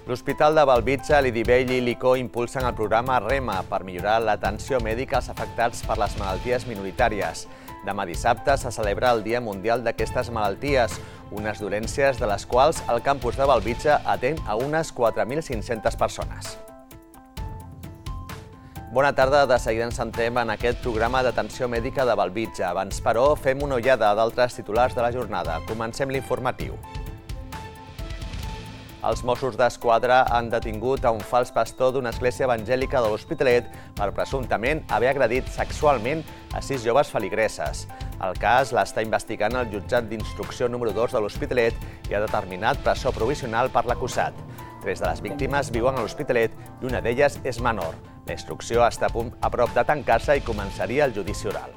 L'Hospital de Bellvitge, l'Idivell i l'ICO impulsen el programa REMA per millorar l'atenció mèdica als afectats per les malalties minoritàries. Demà dissabte se celebra el Dia Mundial d'aquestes malalties, unes dolències de les quals el campus de Bellvitge atén a unes 4.500 persones. Bona tarda, de seguida ens centrem en aquest programa d'atenció mèdica de Bellvitge. Abans, però, fem una ullada d'altres titulars de la jornada. Comencem l'informatiu. Els Mossos d'Esquadra han detingut a un fals pastor d'una església evangèlica de l'Hospitalet per presumptament haver agredit sexualment a 6 joves feligreses. El cas l'està investigant el jutjat d'instrucció número 2 de l'Hospitalet i ha determinat presó provisional per l'acusat. 3 de les víctimes viuen a l'Hospitalet i una d'elles és menor. La instrucció està a prop de tancar-se i començaria el judici oral.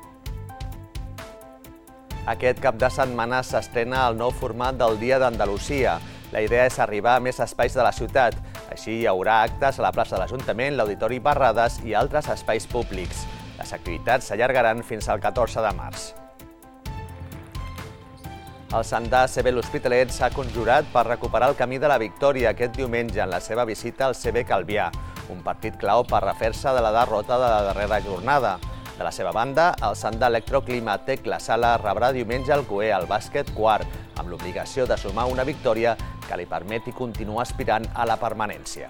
Aquest cap de setmana s'estrena el nou format del Dia d'Andalusia. La idea és arribar a més espais de la ciutat. Així hi haurà actes a la plaça de l'Ajuntament, l'Auditori Barrades i altres espais públics. Les activitats s'allargaran fins al 14 de març. El Sandà CB l'Hospitalet s'ha conjurat per recuperar el camí de la victòria aquest diumenge en la seva visita al CB Calvià, un partit clau per refer-se de la derrota de la darrera jornada. De la seva banda, el Sandà Electroclima Tec La Sala rebrà diumenge el Coé al bàsquet quart, amb l'obligació de sumar una victòria que li permeti continuar aspirant a la permanència.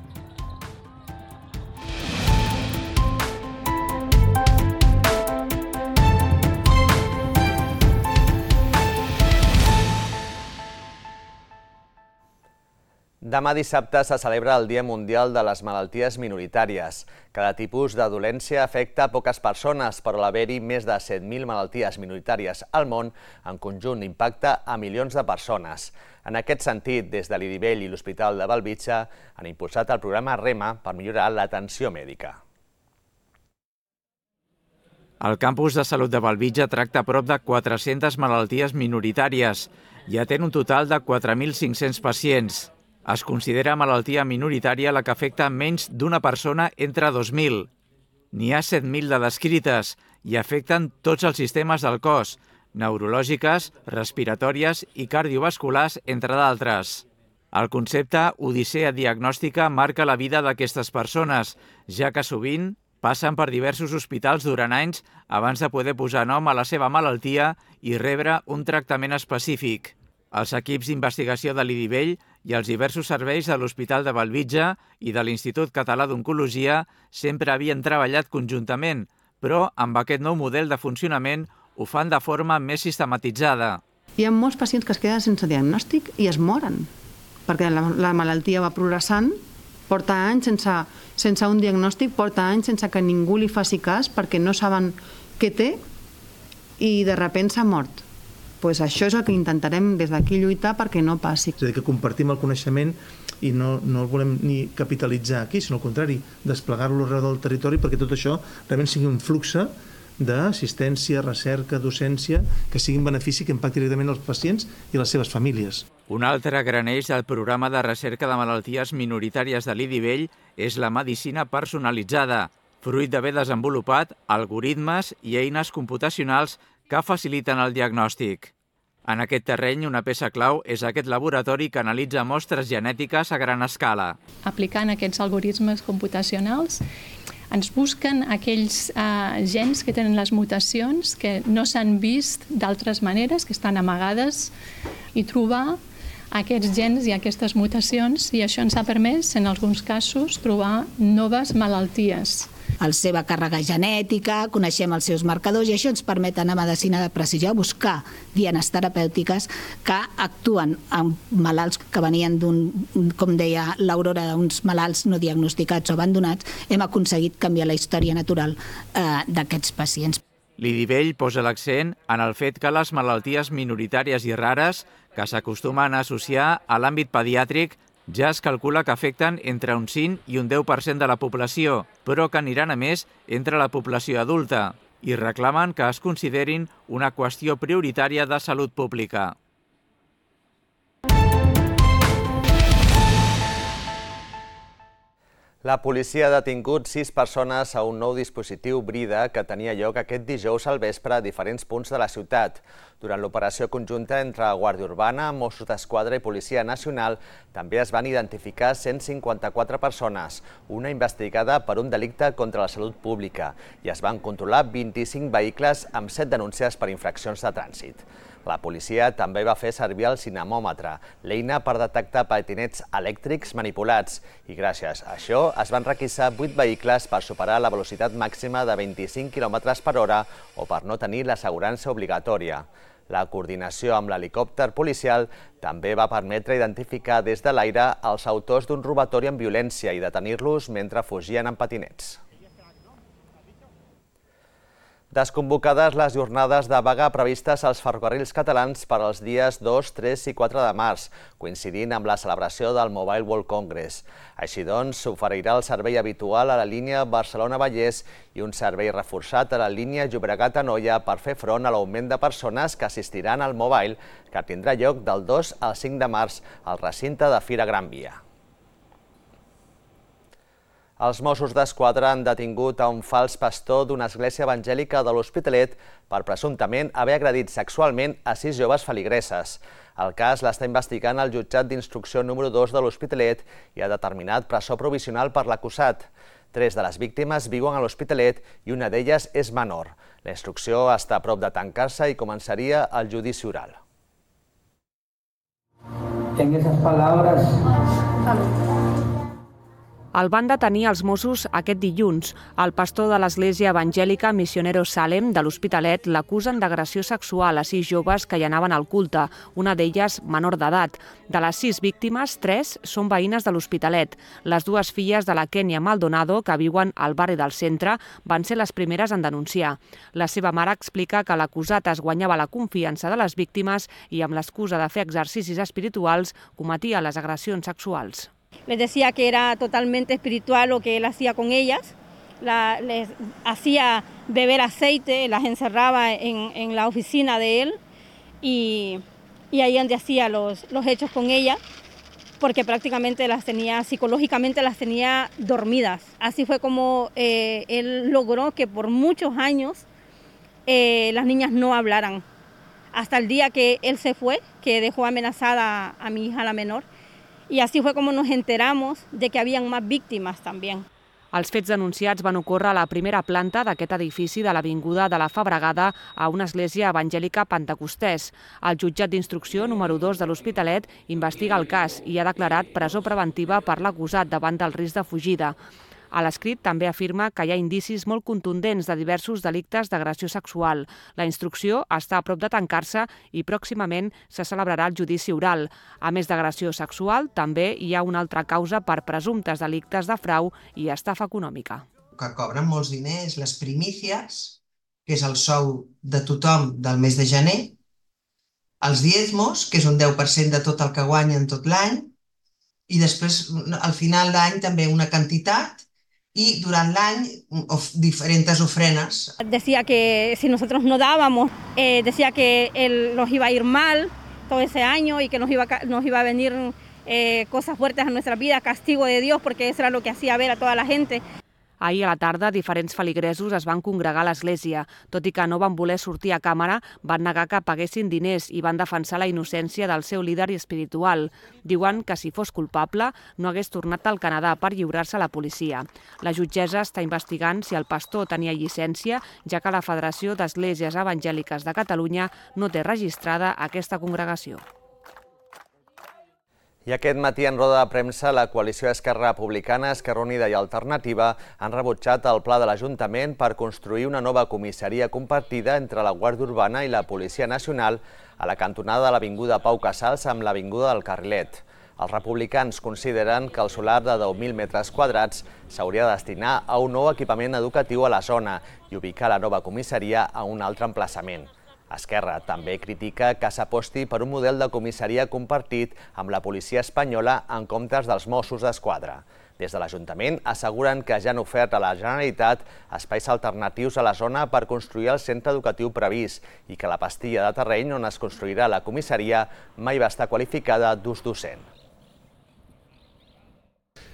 Demà dissabte se celebra el Dia Mundial de les Malalties Minoritàries. Cada tipus de dolència afecta a poques persones, però l'haver-hi més de 7.000 malalties minoritàries al món, en conjunt impacta a milions de persones. En aquest sentit, des de l'Idivell i l'Hospital de Bellvitge han impulsat el programa REMA per millorar l'atenció mèdica. El campus de salut de Bellvitge tracta a prop de 400 malalties minoritàries i atén un total de 4.500 pacients. Es considera malaltia minoritària la que afecta menys d'una persona entre 2.000. N'hi ha 7.000 de descrites i afecten tots els sistemes del cos, neurològiques, respiratòries i cardiovasculars, entre d'altres. El concepte Odissea diagnòstica marca la vida d'aquestes persones, ja que sovint passen per diversos hospitals durant anys abans de poder posar nom a la seva malaltia i rebre un tractament específic. Els equips d'investigació de l'Idivell i els diversos serveis de l'Hospital de Bellvitge i de l'Institut Català d'Oncologia sempre havien treballat conjuntament, però amb aquest nou model de funcionament ho fan de forma més sistematitzada. Hi ha molts pacients que es queden sense diagnòstic i es moren, perquè la malaltia va progressant, porta anys sense un diagnòstic, porta anys sense que ningú li faci cas perquè no saben què té i de sobte s'ha mort. Pues això és el que intentarem des d'aquí lluitar perquè no passi. És a dir, que compartim el coneixement i no el volem ni capitalitzar aquí, sinó al contrari, desplegar-lo arreu del territori perquè tot això realment sigui un flux d'assistència, recerca, docència, que sigui un benefici que impacti directament els pacients i les seves famílies. Un altre gran eix del programa de recerca de malalties minoritàries de l'Idivell és la medicina personalitzada, fruit d'haver desenvolupat algoritmes i eines computacionals que faciliten el diagnòstic. En aquest terreny, una peça clau és aquest laboratori que analitza mostres genètiques a gran escala. Aplicant aquests algoritmes computacionals, ens busquen aquells gens que tenen les mutacions que no s'han vist d'altres maneres, que estan amagades, i trobar aquests gens i aquestes mutacions, i això ens ha permès, en alguns casos, trobar noves malalties. La seva càrrega genètica, coneixem els seus marcadors i això ens permet anar a medicina de precisió, buscar dianes terapèutiques que actuen amb malalts que venien com deia l'Aurora, d'uns malalts no diagnosticats o abandonats. Hem aconseguit canviar la història natural d'aquests pacients. L'Idivell posa l'accent en el fet que les malalties minoritàries i rares que s'acostumen a associar a l'àmbit pediàtric ja es calcula que afecten entre un 5 i un 10% de la població, però que aniran a més entre la població adulta, i reclamen que es considerin una qüestió prioritària de salut pública. La policia ha detingut 6 persones a un nou dispositiu Brida que tenia lloc aquest dijous al vespre a diferents punts de la ciutat. Durant l'operació conjunta entre Guàrdia Urbana, Mossos d'Esquadra i Policia Nacional també es van identificar 154 persones, una investigada per un delicte contra la salut pública, i es van controlar 25 vehicles amb 7 denúncies per infraccions de trànsit. La policia també va fer servir el cinemòmetre, l'eina per detectar patinets elèctrics manipulats, i gràcies a això es van requisar 8 vehicles per superar la velocitat màxima de 25 km/h o per no tenir l'assegurança obligatòria. La coordinació amb l'helicòpter policial també va permetre identificar des de l'aire els autors d'un robatori amb violència i detenir-los mentre fugien en patinets. Desconvocades les jornades de vaga previstes als ferrocarrils catalans per als dies 2, 3 i 4 de març, coincidint amb la celebració del Mobile World Congress. Així doncs, s'oferirà el servei habitual a la línia Barcelona-Vallès i un servei reforçat a la línia Llobregat-Anoia per fer front a l'augment de persones que assistiran al Mobile, que tindrà lloc del 2 al 5 de març al recinte de Fira Gran Via. Els Mossos d'Esquadra han detingut a un fals pastor d'una església evangèlica de l'Hospitalet per presumptament haver agredit sexualment a 6 joves feligreses. El cas l'està investigant el jutjat d'instrucció número 2 de l'Hospitalet i ha determinat presó provisional per l'acusat. 3 de les víctimes viuen a l'Hospitalet i una d'elles és menor. La instrucció està a prop de tancar-se i començaria el judici oral. En esas palabras... El van detenir els Mossos aquest dilluns. El pastor de l'església evangèlica Misionero Salem de l'Hospitalet l'acusen d'agressió sexual a 6 joves que hi anaven al culte, una d'elles menor d'edat. De les 6 víctimes, 3 són veïnes de l'Hospitalet. Les 2 filles de la Kenia Maldonado, que viuen al barri del centre, van ser les primeres en denunciar. La seva mare explica que l'acusat es guanyava la confiança de les víctimes i amb l'excusa de fer exercicis espirituals cometia les agressions sexuals. Les decía que era totalmente espiritual lo que él hacía con ellas, les hacía beber aceite, las encerraba en la oficina de él y ahí donde hacía los hechos con ellas, porque prácticamente psicológicamente las tenía dormidas. Así fue como él logró que por muchos años las niñas no hablaran, hasta el día que él se fue, que dejó amenazada a mi hija la menor. I així fue como nos enteramos de que habían más víctimas también. Els fets denunciats van ocórrer a la primera planta d'aquest edifici de l'Avinguda de la Fabregada a una església evangèlica pentecostès. El jutjat d'instrucció número 2 de l'Hospitalet investiga el cas i ha declarat presó preventiva per l'acusat davant del risc de fugida. A l'escrit també afirma que hi ha indicis molt contundents de diversos delictes d'agressió sexual. La instrucció està a prop de tancar-se i pròximament se celebrarà el judici oral. A més d'agressió sexual, també hi ha una altra causa per presumptes delictes de frau i estafa econòmica. Que cobren molts diners, les primícies, que és el sou de tothom del mes de gener, els diezmos, que és un 10% de tot el que guanyen tot l'any, i després, al final d'any, també una quantitat, y durante el año diferentes ofrendas. Decía que si nosotros no dábamos, decía que nos iba a ir mal todo ese año y que nos iba a venir cosas fuertes a nuestra vida, castigo de Dios, porque eso era lo que hacía ver a toda la gente. Ahir a la tarda, diferents feligresos es van congregar a l'església. Tot i que no van voler sortir a càmera, van negar que paguessin diners i van defensar la innocència del seu líder espiritual. Diuen que si fos culpable no hagués tornat al Canadà per lliurar-se a la policia. La jutgessa està investigant si el pastor tenia llicència, ja que la Federació d'Esglésies Evangèliques de Catalunya no té registrada aquesta congregació. I aquest matí, en roda de premsa, la coalició Esquerra Republicana, Esquerra Unida i Alternativa han rebutjat el pla de l'Ajuntament per construir una nova comissaria compartida entre la Guàrdia Urbana i la Policia Nacional a la cantonada de l'Avinguda Pau Casals amb l'Avinguda del Carrilet. Els republicans consideren que el solar de 10.000 metres quadrats s'hauria de destinar a un nou equipament educatiu a la zona i ubicar la nova comissaria a un altre emplaçament. Esquerra també critica que s'aposti per un model de comissaria compartit amb la policia espanyola en comptes dels Mossos d'Esquadra. Des de l'Ajuntament asseguren que ja han ofert a la Generalitat espais alternatius a la zona per construir el centre educatiu previst i que la pastilla de terreny on es construirà la comissaria mai va estar qualificada d'ús docent.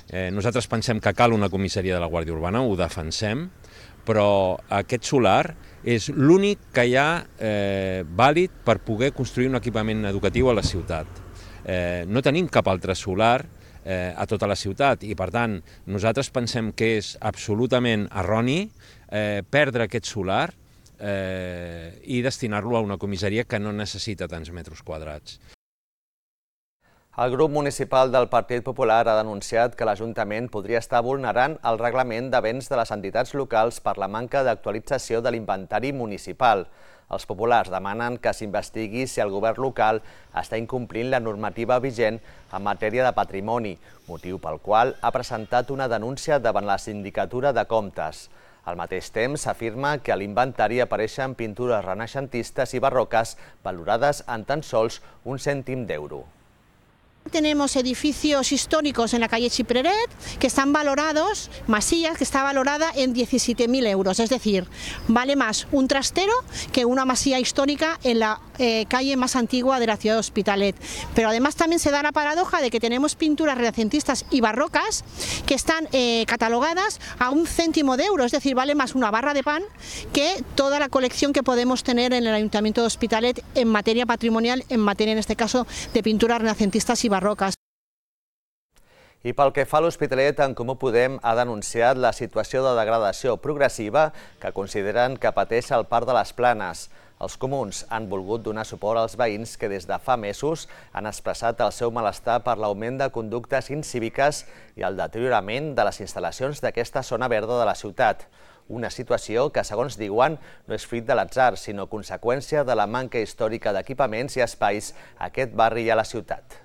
Nosaltres pensem que cal una comissaria de la Guàrdia Urbana, ho defensem, però aquest solar és l'únic que hi ha vàlid per poder construir un equipament educatiu a la ciutat. No tenim cap altre solar a tota la ciutat i, per tant, nosaltres pensem que és absolutament erroni perdre aquest solar i destinar-lo a una comissaria que no necessita tants metres quadrats. El grup municipal del Partit Popular ha denunciat que l'Ajuntament podria estar vulnerant el reglament de béns de les entitats locals per la manca d'actualització de l'inventari municipal. Els populars demanen que s'investigui si el govern local està incomplint la normativa vigent en matèria de patrimoni, motiu pel qual ha presentat una denúncia davant la Sindicatura de Comptes. Al mateix temps, s'afirma que a l'inventari apareixen pintures renaixentistes i barroques valorades en tan sols un cèntim d'euro. Tenemos edificios históricos en la calle Chipreret que están valorados, Masías, que está valorada en 17.000 euros, es decir, vale más un trastero que una masía histórica en la calle más antigua de la ciudad de Hospitalet. Pero además también se da la paradoja de que tenemos pinturas renacentistas y barrocas que están catalogadas a un céntimo de euro, es decir, vale más una barra de pan que toda la colección que podemos tener en el Ayuntamiento de Hospitalet en materia patrimonial, en materia en este caso de pinturas renacentistas y barroques. I pel que fa a l'Hospitalet, En Comú Podem ha denunciat la situació de degradació progressiva que consideren que pateix el Parc de les Planes. Els comuns han volgut donar suport als veïns que des de fa mesos han expressat el seu malestar per l'augment de conductes incíviques i el deteriorament de les instal·lacions d'aquesta zona verda de la ciutat. Una situació que, segons diuen, no és fruit de l'atzar, sinó conseqüència de la manca històrica d'equipaments i espais a aquest barri i a la ciutat.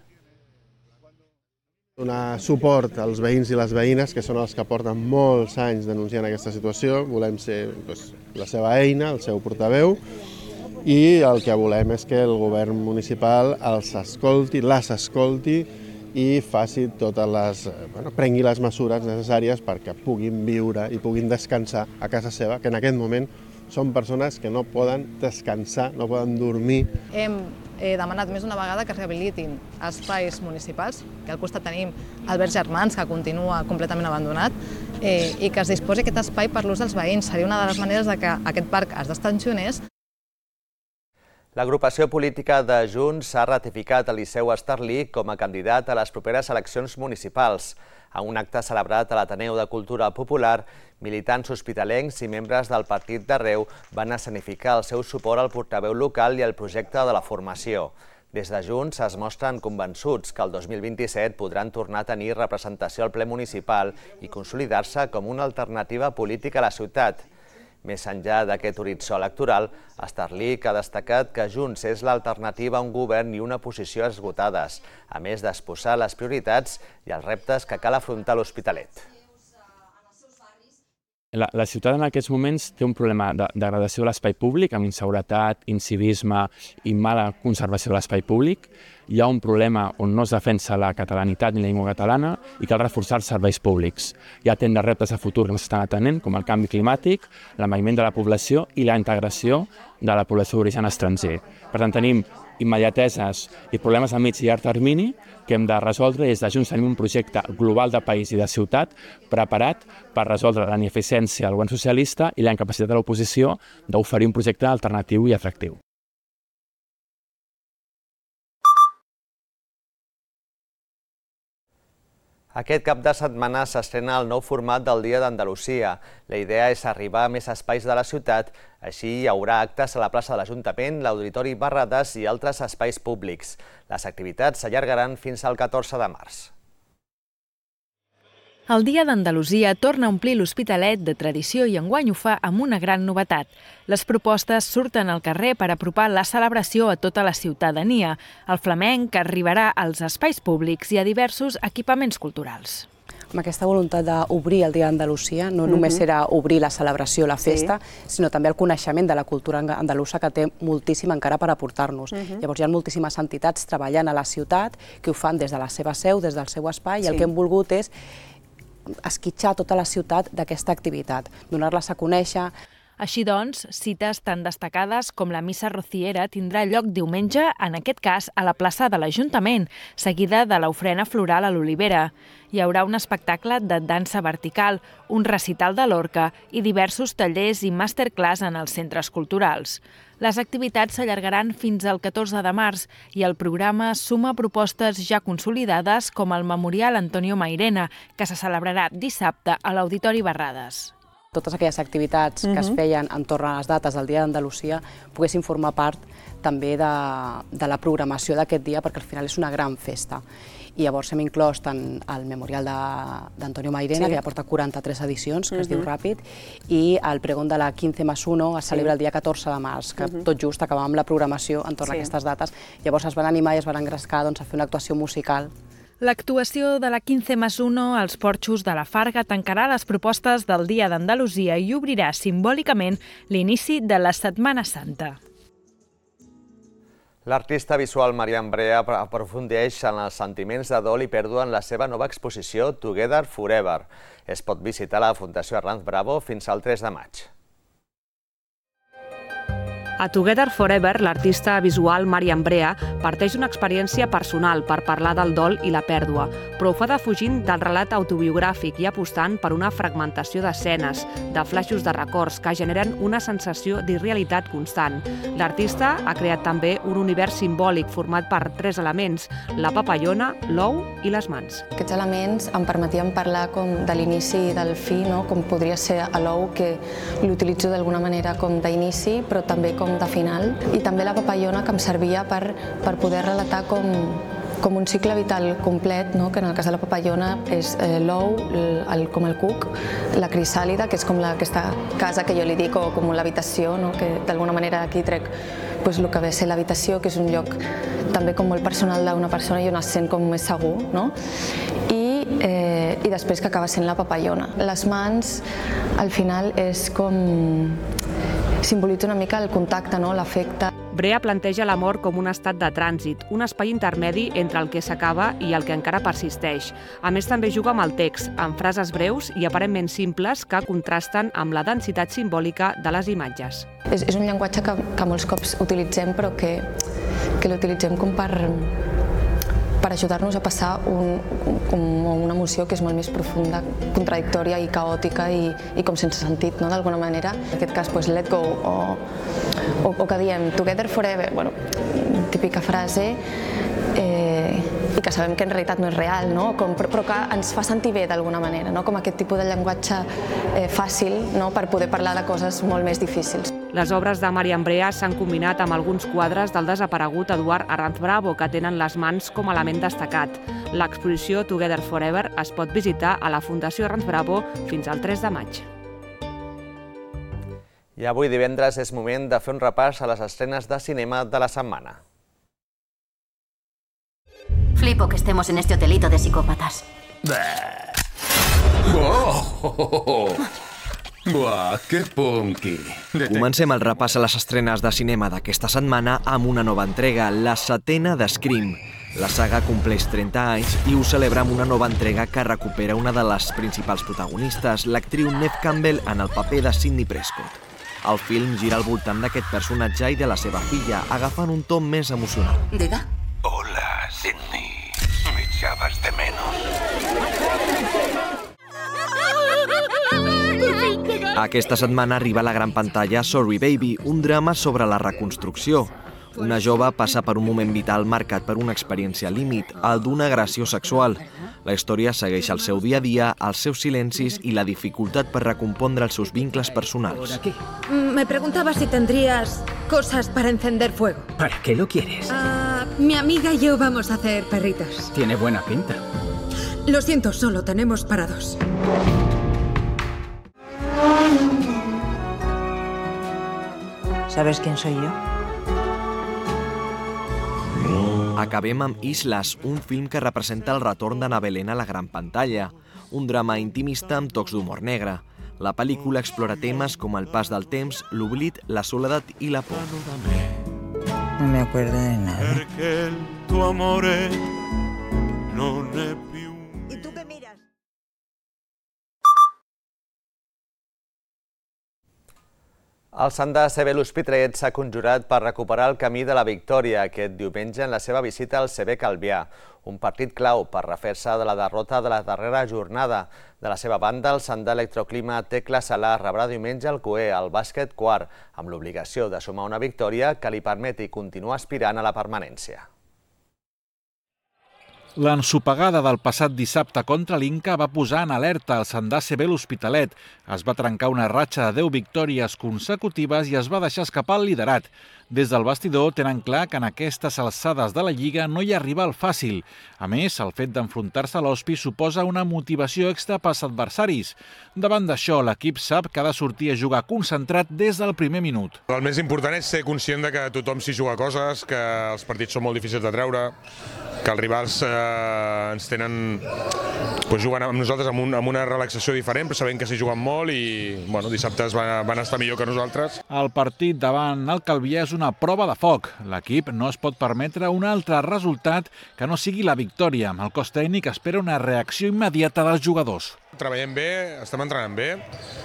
Donar suport als veïns i les veïnes, que són els que porten molts anys denunciant aquesta situació. Volem ser la seva eina, el seu portaveu, i el que volem és que el govern municipal els escolti, les escolti i faci prengui les mesures necessàries perquè puguin viure i puguin descansar a casa seva, que en aquest moment són persones que no poden descansar, no poden dormir. Hem demanat més d'una vegada que es rehabilitin espais municipals, que al costat tenim Albert Germans, que continua completament abandonat, i que es disposi aquest espai per l'ús dels veïns. Seria una de les maneres de que aquest parc es destensionés. L'agrupació política de Junts ha ratificat Eliseu Estarlí com a candidat a les properes eleccions municipals. A un acte celebrat a l'Ateneu de Cultura Popular, militants hospitalencs i membres del partit d'arreu van escenificar el seu suport al portaveu local i al projecte de la formació. Des de Junts es mostren convençuts que el 2027 podran tornar a tenir representació al ple municipal i consolidar-se com una alternativa política a la ciutat. Més enllà d'aquest horitzó electoral, Estarlí ha destacat que Junts és l'alternativa a un govern i una posició esgotades, a més d'exposar les prioritats i els reptes que cal afrontar l'Hospitalet. La ciutat en aquests moments té un problema de degradació de l'espai públic, amb inseguretat, incivisme i mala conservació de l'espai públic. Hi ha un problema on no es defensa la catalanitat ni la llengua catalana i cal reforçar els serveis públics. Hi ha de reptes a futur que no s'estan atenent, com el canvi climàtic, l'envelliment de la població i la integració de la població d'origen estranger. Per tant, tenim immediateses i problemes a mig i llarg termini que hem de resoldre. Des de Junts tenim un projecte global de país i de ciutat preparat per resoldre la ineficiència del govern socialista i la incapacitat de l'oposició d'oferir un projecte alternatiu i atractiu. Aquest cap de setmana s'estrena el nou format del Dia d'Andalusia. La idea és arribar a més espais de la ciutat, així hi haurà actes a la plaça de l'Ajuntament, l'Auditori Barradas i altres espais públics. Les activitats s'allargaran fins al 14 de març. El Dia d'Andalusia torna a omplir l'Hospitalet de tradició i enguany ho fa amb una gran novetat. Les propostes surten al carrer per apropar la celebració a tota la ciutadania. El flamenc arribarà als espais públics i a diversos equipaments culturals. Amb aquesta voluntat d'obrir el Dia d'Andalusia, no només era obrir la celebració, la festa, sinó també el coneixement de la cultura andalusa, que té moltíssim encara per aportar-nos. Llavors hi ha moltíssimes entitats treballant a la ciutat que ho fan des de la seva seu, des del seu espai, i el que hem volgut és esquitxar tota la ciutat d'aquesta activitat, donar-les a conèixer. Així doncs, cites tan destacades com la missa rociera tindrà lloc diumenge, en aquest cas, a la plaça de l'Ajuntament, seguida de l'ofrena floral a l'Olivera. Hi haurà un espectacle de dansa vertical, un recital de l'orca i diversos tallers i masterclass en els centres culturals. Les activitats s'allargaran fins al 14 de març i el programa suma propostes ja consolidades com el Memorial Antonio Mairena, que se celebrarà dissabte a l'Auditori Barrades. Totes aquelles activitats que es feien entorn a les dates del Dia d'Andalusia poguessin formar part també de la programació d'aquest dia, perquè al final és una gran festa. I llavors hem inclòs tant el Memorial d'Antonio Mairena, que ja porta 43 edicions, que es diu ràpid, i el pregón de la 15+1 es celebra el dia 14 de març, que tot just acabàvem la programació entorn a aquestes dates. Llavors es van animar i es van engrescar a fer una actuació musical. L'actuació de la 15+1 als porxos de la Farga tancarà les propostes del Dia d'Andalusia i obrirà simbòlicament l'inici de la Setmana Santa. L'artista visual Marian Brea aprofundeix en els sentiments de dol i pèrdua en la seva nova exposició Together Forever. Es pot visitar a la Fundació Arranz Bravo fins al 3 de maig. A Together Forever, l'artista visual Marian Brea parteix d'una experiència personal per parlar del dol i la pèrdua, però ho fa defugint del relat autobiogràfic i apostant per una fragmentació d'escenes, de flaixos de records que generen una sensació d'irrealitat constant. L'artista ha creat també un univers simbòlic format per 3 elements, la papallona, l'ou i les mans. Aquests elements em permetien parlar de l'inici i del fi, com podria ser l'ou, que l'utilitzo d'alguna manera com d'inici, però també com de final, i també la papallona, que em servia per poder relatar com un cicle vital complet, que en el cas de la papallona és l'ou, com el cuc, la crisàlida, que és com aquesta casa que jo li dic, o com l'habitació, que d'alguna manera aquí trec el que ve a ser l'habitació, que és un lloc també com molt personal d'una persona i on es sent com més segur, i després que acaba sent la papallona. Les mans, al final, és com simbolitza una mica el contacte, l'afecte. Brea planteja l'amor com un estat de trànsit, un espai intermedi entre el que s'acaba i el que encara persisteix. A més, també juga amb el text, amb frases breus i aparentment simples que contrasten amb la densitat simbòlica de les imatges. És un llenguatge que molts cops utilitzem, però que l'utilitzem com per ajudar-nos a passar una emoció que és molt més profunda, contradictòria i caòtica i com sense sentit, d'alguna manera. En aquest cas, let go, o que diem Together Forever, típica frase, i que sabem que en realitat no és real, però que ens fa sentir bé d'alguna manera, com aquest tipus de llenguatge fàcil per poder parlar de coses molt més difícils. Les obres de Marian Brea s'han combinat amb alguns quadres del desaparegut Eduard Arranz Bravo, que tenen les mans com a element destacat. L'exposició Together Forever es pot visitar a la Fundació Arranz Bravo fins al 3 de maig. I avui divendres és moment de fer un repàs a les estrenes de cinema de la setmana. Flipo que estemos en este hotelito de psicópatas. Buah, que punky. Comencem el repàs a les estrenes de cinema d'aquesta setmana amb una nova entrega, la 7ª de Scream. La saga compleix 30 anys i ho celebra amb una nova entrega que recupera una de les principals protagonistes, l'actriu Neve Campbell, en el paper de Sidney Prescott. El film gira al voltant d'aquest personatge i de la seva filla, agafant un to més emocional. Diga. Hola, Sidney. Me echabas de menos. Aquesta setmana arriba a la gran pantalla Sorry Baby, un drama sobre la reconstrucció. Una jove passa per un moment vital marcat per una experiència límit, el d'una agressió sexual. La història segueix el seu dia a dia, els seus silencis i la dificultat per recompondre els seus vincles personals. Me preguntaba si tendrías cosas para encender fuego. ¿Para qué lo quieres? Mi amiga y yo vamos a hacer perritos. Tiene buena pinta. Lo siento, solo tenemos para 2. ¿Sabes quién soy yo? Acabem amb Islas, un film que representa el retorn d'Anna Belén a la gran pantalla, un drama intimista amb tocs d'humor negre. La pel·lícula explora temes com el pas del temps, l'oblit, la soledat i la por. No me acuerdo de nada. ¿Y tú qué miras? El Sant de CB l'Hospitalet s'ha conjurat per recuperar el camí de la victòria aquest diumenge en la seva visita al CB Calvià, un partit clau per refer-se de la derrota de la darrera jornada. De la seva banda, el Sant d'Electroclima Tecla Salà rebrà diumenge el Coé, al bàsquet quart, amb l'obligació de sumar una victòria que li permeti continuar aspirant a la permanència. L'ensopegada del passat dissabte contra l'Inca va posar en alerta el Sant d'ACB l'Hospitalet. Es va trencar una ratxa de 10 victòries consecutives i es va deixar escapar el liderat. Des del vestidor tenen clar que en aquestes alçades de la Lliga no hi arriba el fàcil. A més, el fet d'enfrontar-se a l'Hospi suposa una motivació extra pels adversaris. Davant d'això, l'equip sap que ha de sortir a jugar concentrat des del primer minut. El més important és ser conscient que tothom s'hi juga coses, que els partits són molt difícils de treure, que els rivals ens tenen, juguen amb nosaltres amb una relaxació diferent, però sabent que s'hi juguen molt i dissabte van estar millor que nosaltres. El partit davant el Calvià és una prova de foc. L'equip no es pot permetre un altre resultat que no sigui la victòria. El cos tècnic espera una reacció immediata dels jugadors. Treballem bé, estem entrenant bé.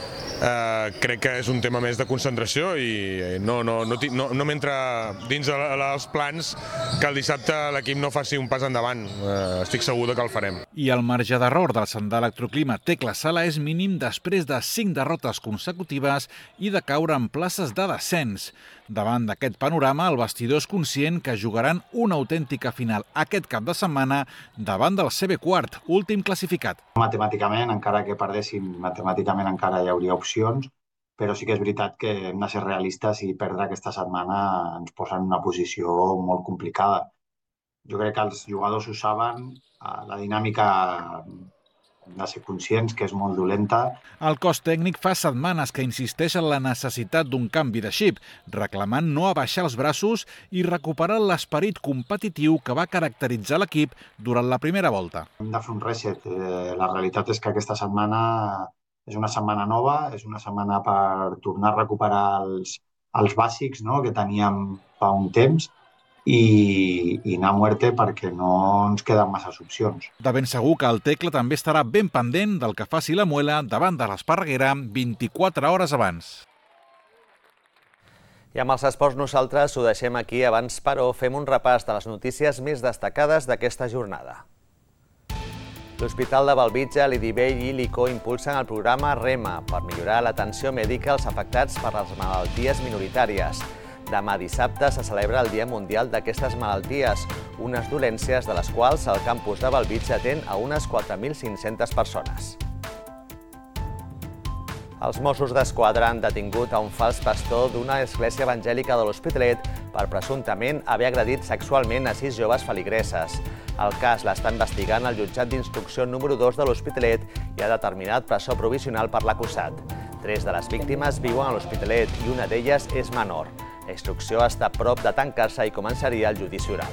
Crec que és un tema més de concentració i no m'entra dins els plans que el dissabte l'equip no faci un pas endavant. Estic segur que el farem. I el marge d'error del Sant d'Electroclima Tecla Salà és mínim després de 5 derrotes consecutives i de caure en places de descens. Davant d'aquest panorama, el vestidor és conscient que jugaran una autèntica final aquest cap de setmana davant del CB quart, últim classificat. Matemàticament, encara que perdéssim, encara hi hauria opcions, però sí que és veritat que hem de ser realistes i perdre aquesta setmana ens posa en una posició molt complicada. Jo crec que els jugadors ho saben, la dinàmica hem de ser conscients que és molt dolenta. El cos tècnic fa setmanes que insisteix en la necessitat d'un canvi de xip, reclamant no abaixar els braços i recuperar l'esperit competitiu que va caracteritzar l'equip durant la primera volta. Hem de fer un reset. La realitat és que aquesta setmana és una setmana nova, és una setmana per tornar a recuperar els bàsics que teníem fa un temps i anar a muerte perquè no ens queden massa opcions. De ben segur que el Tecla també estarà ben pendent del que faci la Muela davant de l'Esparreguera 24 hores abans. I amb els esports nosaltres ho deixem aquí. Abans, però, fem un repàs de les notícies més destacades d'aquesta jornada. L'Hospital de Bellvitge, l'IDIVEI i l'ICO impulsen el programa REMA per millorar l'atenció mèdica als afectats per les malalties minoritàries. Demà dissabte se celebra el Dia Mundial d'aquestes malalties, unes dolències de les quals el campus de Bellvitge atén a unes 4.500 persones. Els Mossos d'Esquadra han detingut a un fals pastor d'una església evangèlica de l'Hospitalet per presumptament haver agredit sexualment a 6 joves feligreses. El cas l'està investigant el jutjat d'instrucció número 2 de l'Hospitalet i ha determinat presó provisional per l'acusat. 3 de les víctimes viuen a l'Hospitalet i una d'elles és menor. La instrucció està a prop de tancar-se i començaria el judici oral.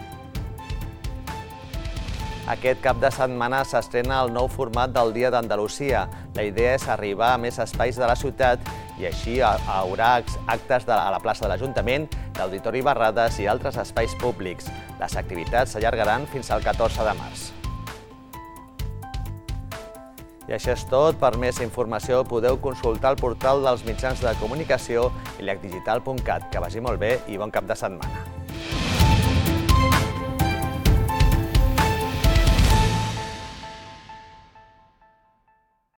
Aquest cap de setmana s'estrena el nou format del Dia d'Andalusia. La idea és arribar a més espais de la ciutat i així hi haurà actes a la plaça de l'Ajuntament, l'Auditori Barrades i altres espais públics. Les activitats s'allargaran fins al 14 de març. I això és tot. Per més informació podeu consultar el portal dels mitjans de comunicació ilacdigital.cat. Que vagi molt bé i bon cap de setmana.